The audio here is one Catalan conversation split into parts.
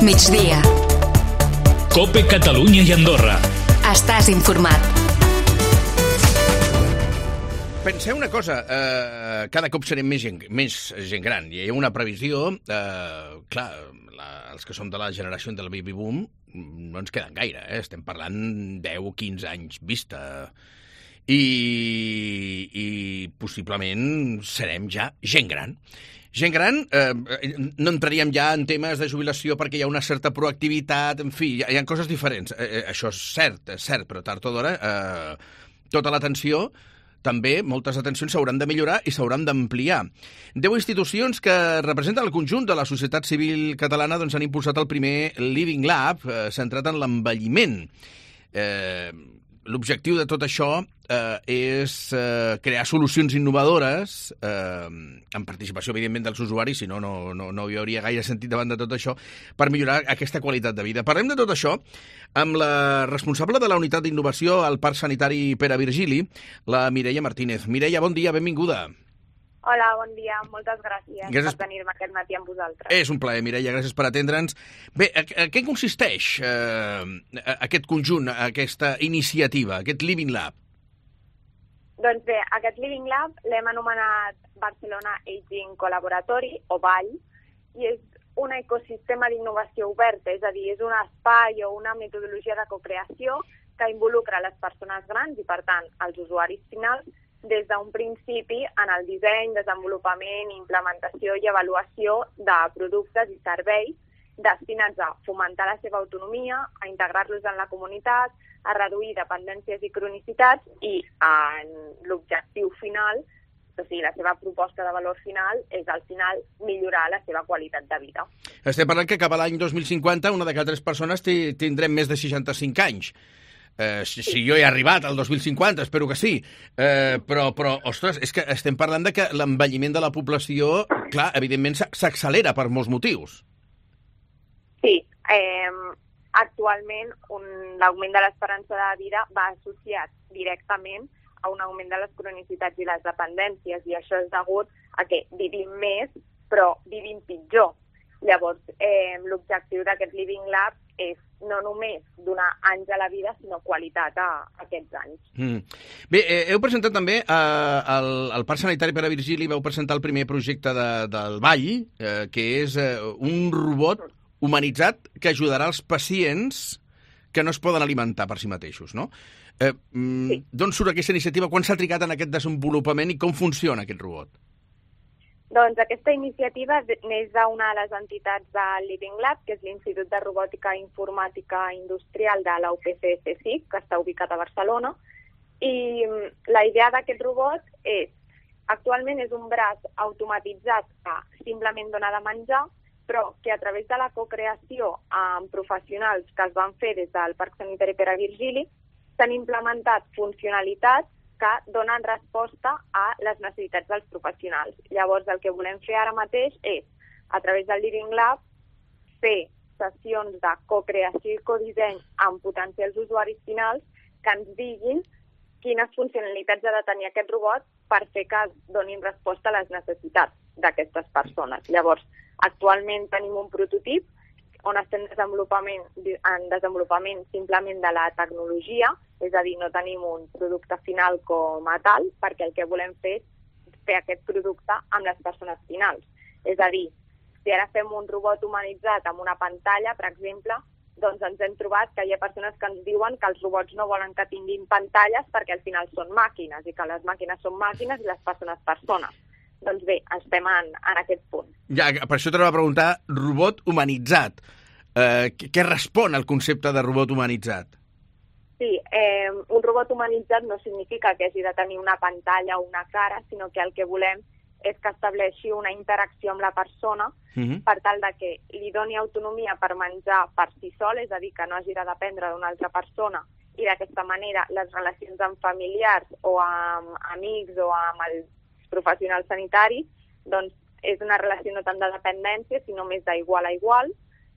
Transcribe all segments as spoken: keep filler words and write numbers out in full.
migdia. COPE Catalunya i Andorra. Estàs informat. Penseu una cosa, eh, cada cop serem més gent, més gent gran. Hi ha una previsió, eh, clar, la, els que som de la generació del baby boom no ens queden gaire, eh? Estem parlant deu o quinze anys vista. I, i possiblement serem ja gent gran. Gent gran, eh, no entraríem ja en temes de jubilació perquè hi ha una certa proactivitat, en fi, hi ha, hi ha coses diferents. Eh, això és cert, és cert, però tard o d'hora eh, tota l'atenció, també moltes atencions s'hauran de millorar i s'hauran d'ampliar. Deu institucions que representen el conjunt de la societat civil catalana doncs, han impulsat el primer Living Lab, eh, centrat en l'envelliment. Eh, L'objectiu de tot això eh, és eh, crear solucions innovadores, eh, amb participació, evidentment, dels usuaris, si no, no, no, no hi hauria gaire sentit davant de tot això, per millorar aquesta qualitat de vida. Parlem de tot això amb la responsable de la unitat d'innovació al Parc Sanitari Pere Virgili, la Mireia Martínez. Mireia, bon dia, benvinguda. Hola, bon dia. Moltes gràcies, gràcies per tenir-me aquest matí amb vosaltres. És un plaer, Mireia, gràcies per atendre'ns. Bé, a, a què consisteix eh, aquest conjunt, aquesta iniciativa, aquest Living Lab? Doncs bé, aquest Living Lab l'hem anomenat Barcelona Aging Collaboratory, o B A L, i és un ecosistema d'innovació oberta, és a dir, és un espai o una metodologia de cocreació que involucra les persones grans i, per tant, els usuaris finals, des d'un principi en el disseny, desenvolupament, implementació i avaluació de productes i serveis destinats a fomentar la seva autonomia, a integrar-los en la comunitat, a reduir dependències i cronicitats i en l'objectiu final, o sigui, la seva proposta de valor final és al final millorar la seva qualitat de vida. Estem parlant que cap a l'any dos mil cinquanta una de cada tres persones tindrem més de seixanta-cinc anys. Eh, si, si jo he arribat al dos mil cinquanta, espero que sí, eh, però, però, ostres, és que estem parlant de que l'envelliment de la població, clar, evidentment s'accelera per molts motius. Sí, eh, actualment l'augment de l'esperança de vida va associat directament a un augment de les cronicitats i les dependències, i això és degut a que vivim més, però vivim pitjor. Llavors, eh, l'objectiu d'aquest Living Lab és no només donar anys a la vida, sinó qualitat a, a aquests anys. Mm. Bé, eh, heu presentat també eh, al, al Parc Sanitari Pere Virgili, veu presentar el primer projecte de, del Vall, eh, que és eh, un robot humanitzat que ajudarà els pacients que no es poden alimentar per si mateixos, no? Eh, mm, sí. D'on surt aquesta iniciativa? Quan s'ha trigat en aquest desenvolupament i com funciona aquest robot? Doncs aquesta iniciativa neix d'una de les entitats del Living Lab, que és l'Institut de Robòtica i Informàtica Industrial de la U P C C C I C, que està ubicat a Barcelona. I la idea d'aquest robot és, actualment és un braç automatitzat que simplement dona de menjar, però que a través de la cocreació amb professionals que es van fer des del Parc Sanitari Pere Virgili s'han implementat funcionalitats que donen resposta a les necessitats dels professionals. Llavors, el que volem fer ara mateix és, a través del Living Lab, fer sessions de cocreació i codisseny amb potencials usuaris finals que ens diguin quines funcionalitats ha de tenir aquest robot per fer que donin resposta a les necessitats d'aquestes persones. Llavors, actualment tenim un prototip on estem desenvolupament, en desenvolupament simplement de la tecnologia, és a dir, no tenim un producte final com a tal, perquè el que volem fer és fer aquest producte amb les persones finals. És a dir, si ara fem un robot humanitzat amb una pantalla, per exemple, doncs ens hem trobat que hi ha persones que ens diuen que els robots no volen que tinguin pantalles perquè al final són màquines, i que les màquines són màquines i les persones persones. Doncs bé, estem en, en aquest punt. Ja, per això t'anava a preguntar, robot humanitzat. Eh, què respon al concepte de robot humanitzat? Sí, eh, un robot humanitzat no significa que hagi de tenir una pantalla o una cara, sinó que el que volem és que estableixi una interacció amb la persona uh-huh. per tal de que li doni autonomia per menjar per si sol, és a dir, que no hagi de dependre d'una altra persona, i d'aquesta manera les relacions amb familiars o amb amics o amb els professionals sanitaris, doncs és una relació no tant de dependència, sinó més d'igual a igual,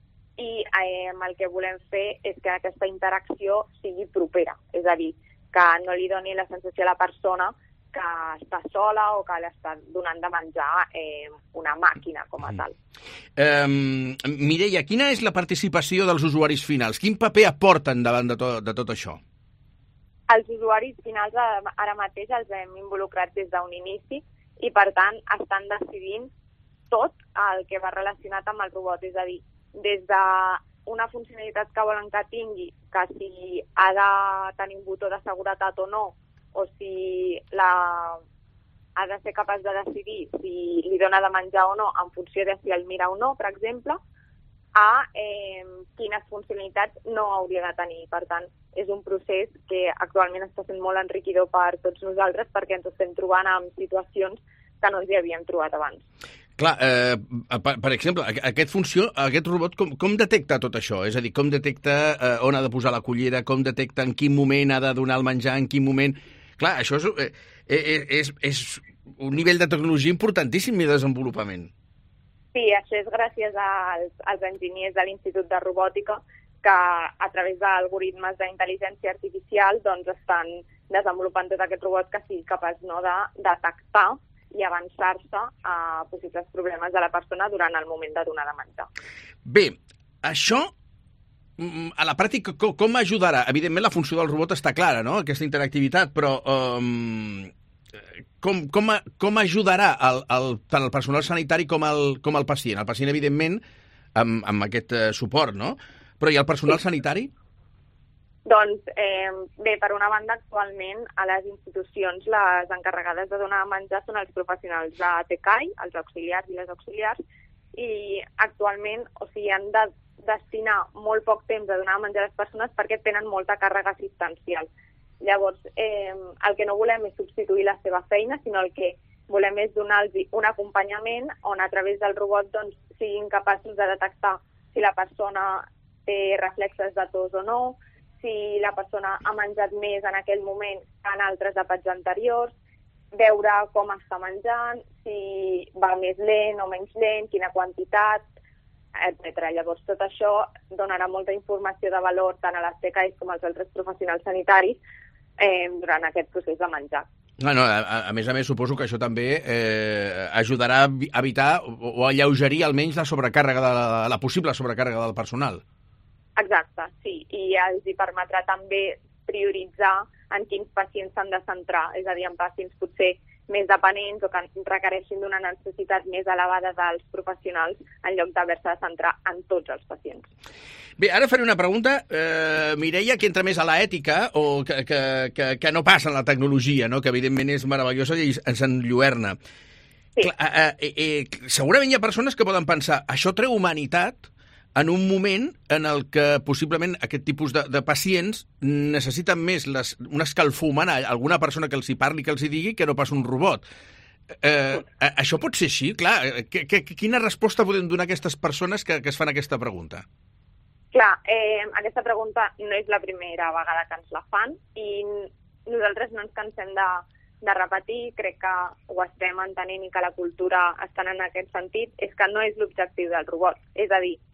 i eh, el que volem fer és que aquesta interacció sigui propera, és a dir, que no li doni la sensació a la persona que està sola o que li està donant de menjar eh, una màquina com a tal. Um, Mireia, quina és la participació dels usuaris finals? Quin paper aporten davant de, to de tot això? Els usuaris finals ara mateix els hem involucrat des d'un inici i, per tant, estan decidint tot el que va relacionat amb el robot. És a dir, des d'una funcionalitat que volen que tingui, que si ha de tenir un botó de seguretat o no, o si la... ha de ser capaç de decidir si li dona de menjar o no en funció de si el mira o no, per exemple, a eh, quines funcionalitats no hauria de tenir. Per tant, és un procés que actualment està sent molt enriquidor per tots nosaltres perquè ens estem trobant en situacions que no ens hi havíem trobat abans. Clar, eh, per, per exemple, aquest funció, aquest robot, com, com detecta tot això? És a dir, com detecta eh, on ha de posar la cullera, com detecta en quin moment ha de donar el menjar, en quin moment... Clar, això és, eh, és, és un nivell de tecnologia importantíssim i de desenvolupament. Sí, això és gràcies als, als enginyers de l'Institut de Robòtica que a través d'algoritmes d'intel·ligència artificial doncs, estan desenvolupant tot aquest robot que sigui capaç no, de detectar i avançar-se a possibles problemes de la persona durant el moment de donar de menjar. Bé, això a la pràctica com, com ajudarà? Evidentment la funció del robot està clara, no?, aquesta interactivitat, però um, com, com, com ajudarà el, el, tant el personal sanitari com el, com el pacient? El pacient, evidentment, amb, amb aquest uh, suport, no? Però i el personal sí. sanitari? Doncs, eh, bé, per una banda, actualment, a les institucions les encarregades de donar menjar són els professionals de T C A I, els auxiliars i les auxiliars, i actualment, o sigui, han de destinar molt poc temps a donar menjar a les persones perquè tenen molta càrrega assistencial. Llavors, eh, el que no volem és substituir la seva feina, sinó el que volem és donar-los un acompanyament on a través del robot doncs, siguin capaços de detectar si la persona té reflexes de tos o no, si la persona ha menjat més en aquell moment que en altres àpats anteriors, veure com està menjant, si va més lent o menys lent, quina quantitat, etcètera. Llavors, tot això donarà molta informació de valor tant a les T C A I com als altres professionals sanitaris eh, durant aquest procés de menjar. No, no, a, a més a més, suposo que això també eh, ajudarà a evitar o, o alleugerir almenys la sobrecàrrega de la, la possible sobrecàrrega del personal. Exacte, sí, i els hi permetrà també prioritzar en quins pacients s'han de centrar, és a dir, en pacients potser més dependents o que requereixin d'una necessitat més elevada dels professionals en lloc d'haver-se de centrar en tots els pacients. Bé, ara faré una pregunta, eh, Mireia, que entra més a l'ètica o que, que, que, que no passa en la tecnologia, no? Que evidentment és meravellosa i ens enlluerna. Sí. Clar, eh, eh, eh, segurament hi ha persones que poden pensar això treu humanitat en un moment en el que possiblement aquest tipus de, de pacients necessiten més les, una escalfor humana, alguna persona que els hi parli, que els hi digui, que no pas un robot. Eh, això pot ser així? Clar, que, que, quina resposta podem donar a aquestes persones que, que es fan aquesta pregunta? Clar, eh, aquesta pregunta no és la primera vegada que ens la fan i nosaltres no ens cansem de, de repetir, crec que ho estem entenent i que la cultura està en aquest sentit, és que no és l'objectiu del robot. És a dir,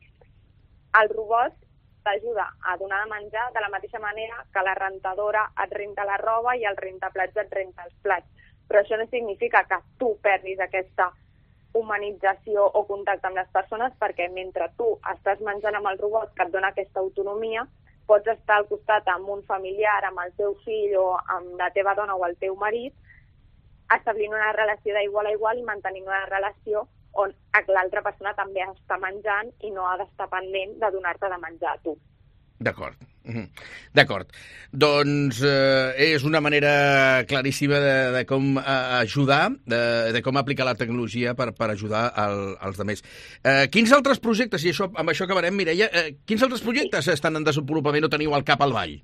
el robot t'ajuda a donar de menjar de la mateixa manera que la rentadora et renta la roba i el rentaplats et renta els plats. Però això no significa que tu perdis aquesta humanització o contacte amb les persones perquè mentre tu estàs menjant amb el robot que et dona aquesta autonomia, pots estar al costat amb un familiar, amb el teu fill o amb la teva dona o el teu marit, establint una relació d'igual a igual i mantenint una relació on l'altra persona també està menjant i no ha d'estar pendent de donar-te de menjar a tu. D'acord. D'acord. Doncs eh, és una manera claríssima de, de com eh, ajudar, de, de com aplicar la tecnologia per, per ajudar al, als altres. Eh, quins altres projectes, i això, amb això acabarem, Mireia, eh, quins altres projectes sí. estan en desenvolupament o teniu al cap al ball?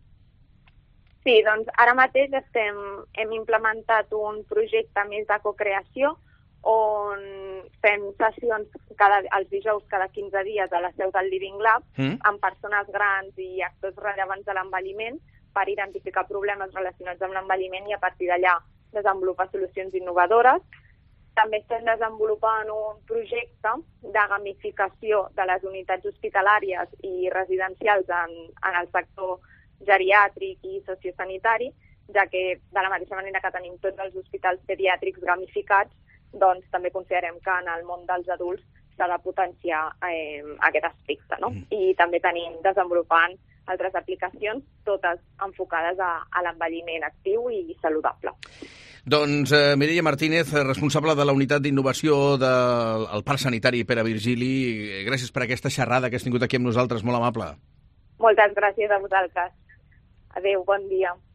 Sí, doncs ara mateix estem, hem implementat un projecte més de cocreació on fem sessions cada, els dijous cada quinze dies a la seu del Living Lab mm. amb persones grans i actors rellevants de l'envelliment per identificar problemes relacionats amb l'envelliment i a partir d'allà desenvolupar solucions innovadores. També estem desenvolupant un projecte de gamificació de les unitats hospitalàries i residencials en, en el sector geriàtric i sociosanitari ja que de la mateixa manera que tenim tots els hospitals pediàtrics gamificats, doncs també considerem que en el món dels adults s'ha de potenciar eh, aquest aspecte, no? Mm. I també tenim desenvolupant altres aplicacions, totes enfocades a, a l'envelliment actiu i saludable. Doncs eh, Mireia Martínez, responsable de la unitat d'innovació del Parc Sanitari Pere Virgili, gràcies per aquesta xerrada que has tingut aquí amb nosaltres, molt amable. Moltes gràcies a vosaltres. Adéu, bon dia.